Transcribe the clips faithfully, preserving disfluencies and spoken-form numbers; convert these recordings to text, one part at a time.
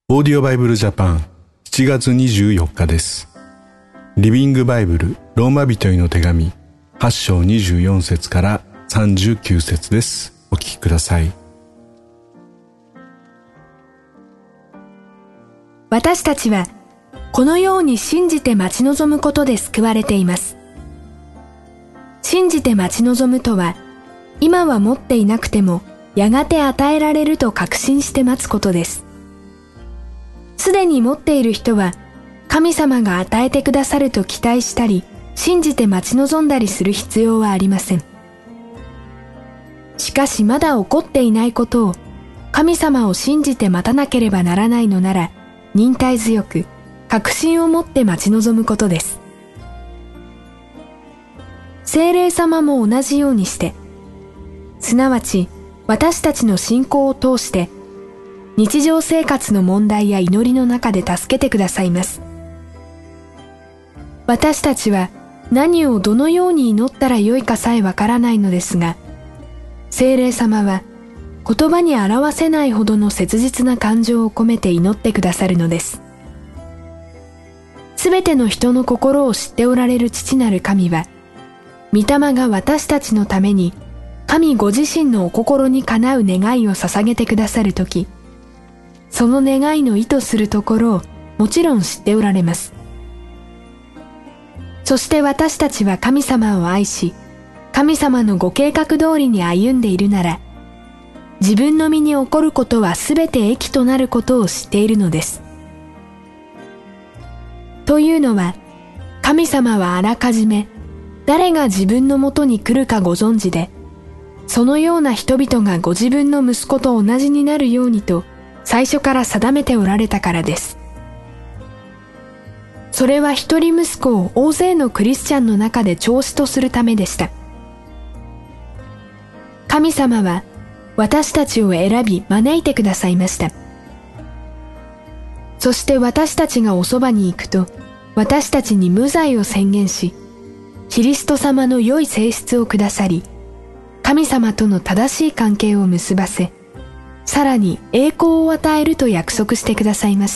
オーディオバイブルジャパンしちがつにじゅうよっかです。リビングバイブルローマ人への手紙はちしょうにじゅうよんせつからさんじゅうきゅうせつです。お聞きください。 私たちはこのように信じて待ち望むことで救われています。信じて待ち望むとは、今は持っていなくてもやがて与えられると確信して待つことです。すでに持っている人は神様が与えてくださると期待したり、信じて待ち望んだりする必要はありません。しかしまだ起こっていないことを神様を信じて待たなければならないのなら、忍耐強く確信を持って待ち望むことです。聖霊様も同じようにして、すなわち私たちの信仰を通して日常生活の問題や祈りの中で助けてくださいます。私たちは何をどのように祈ったらよいかさえわからないのですが、聖霊様は言葉に表せないほどの切実な感情を込めて祈ってくださるのです。すべての人の心を知っておられる父なる神は、御霊が私たちのために神ご自身のお心にかなう願いを捧げてくださるとき、その願いの意図するところをもちろん知っておられます。そして私たちは神様を愛し、神様のご計画通りに歩んでいるなら、自分の身に起こることはすべて益となることを知っているのです。というのは、神様はあらかじめ誰が自分のもとに来るかご存知で、そのような人々がご自分の息子と同じになるようにと最初から定めておられたからです。それは一人息子を大勢のクリスチャンの中で長子とするためでした。神様は私たちを選び招いてくださいました。そして私たちがおそばに行くと、私たちに無罪を宣言し、キリスト様の良い性質をくださり、神様との正しい関係を結ばせ、さらに栄光を与えると約束してくださいました。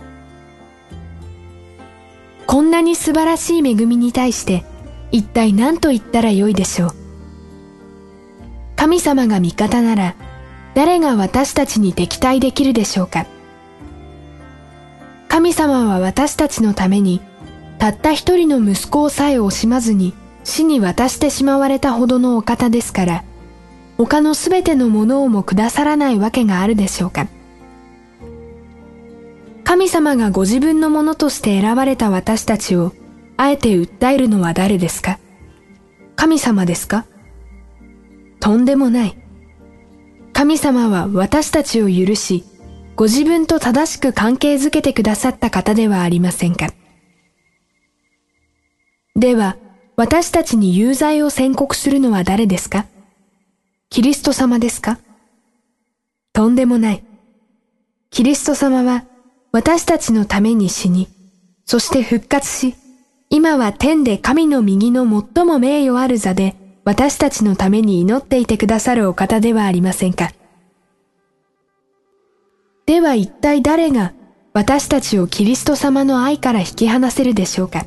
こんなに素晴らしい恵みに対して、一体何と言ったらよいでしょう。神様が味方なら、誰が私たちに敵対できるでしょうか。神様は私たちのために、たった一人の息子をさえ惜しまずに死に渡してしまわれたほどのお方ですから、他のすべてのものをもくださらないわけがあるでしょうか。神様がご自分のものとして選ばれた私たちを、あえて訴えるのは誰ですか？神様ですか？とんでもない。神様は私たちを許し、ご自分と正しく関係づけてくださった方ではありませんか。では、私たちに有罪を宣告するのは誰ですか？キリスト様ですか？とんでもない。キリスト様は私たちのために死に、そして復活し、今は天で神の右の最も名誉ある座で私たちのために祈っていてくださるお方ではありませんか。では一体誰が私たちをキリスト様の愛から引き離せるでしょうか。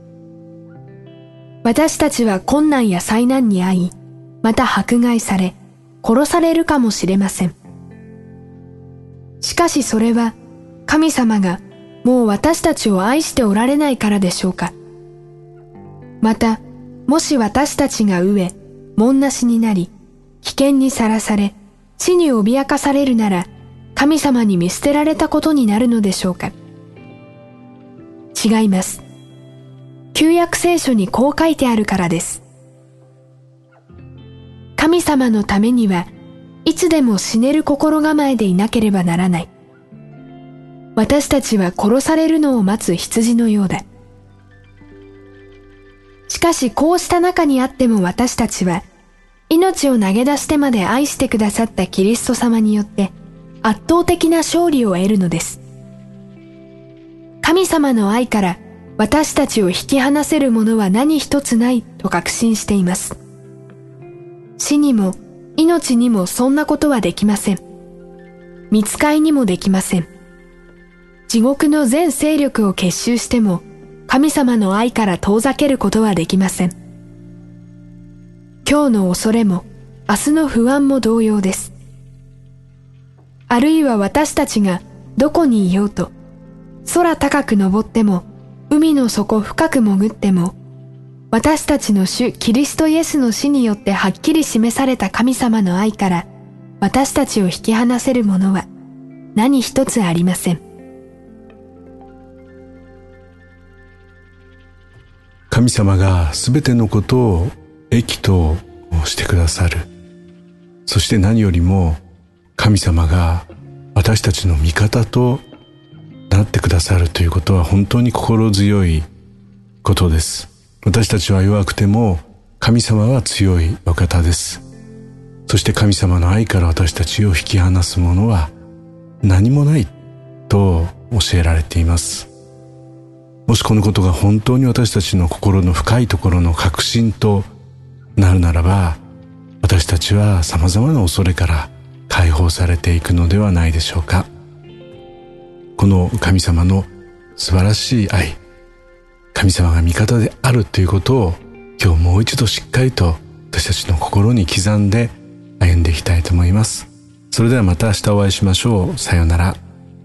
私たちは困難や災難に遭い、また迫害され、殺されるかもしれません。しかしそれは、神様がもう私たちを愛しておられないからでしょうか。また、もし私たちが飢え、門なしになり、危険にさらされ、死に脅かされるなら、神様に見捨てられたことになるのでしょうか。違います。旧約聖書にこう書いてあるからです。神様のためにはいつでも死ねる心構えでいなければならない。私たちは殺されるのを待つ羊のようだ。しかしこうした中にあっても私たちは命を投げ出してまで愛してくださったキリスト様によって圧倒的な勝利を得るのです。神様の愛から私たちを引き離せるものは何一つないと確信しています。死にも命にもそんなことはできません。御使いにもできません。 地獄の全勢力を結集しても神様の愛から遠ざけることはできません。今日の恐れも明日の不安も同様です。あるいは私たちがどこにいようと、空高く登っても海の底深く潜っても、私たちの主キリストイエスの死によってはっきり示された神様の愛から私たちを引き離せるものは何一つありません。 神様がすべてのことを益としてくださる。そして何よりも神様が私たちの味方となってくださるということは本当に心強いことです。私たちは弱くても神様は強いお方です。そして神様の愛から私たちを引き離すものは何もないと教えられています。もしこのことが本当に私たちの心の深いところの確信となるならば、私たちは様々な恐れから解放されていくのではないでしょうか。この神様の素晴らしい愛、神様が味方であるということを今日もう一度しっかりと私たちの心に刻んで歩んでいきたいと思います。それではまた明日お会いしましょう。さようなら。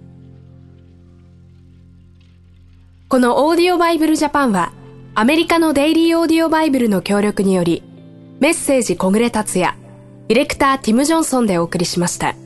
このオーディオバイブルジャパンはアメリカのデイリーオーディオバイブルの協力によりメッセージ小暮達也、ディレクターティム・ジョンソンでお送りしました。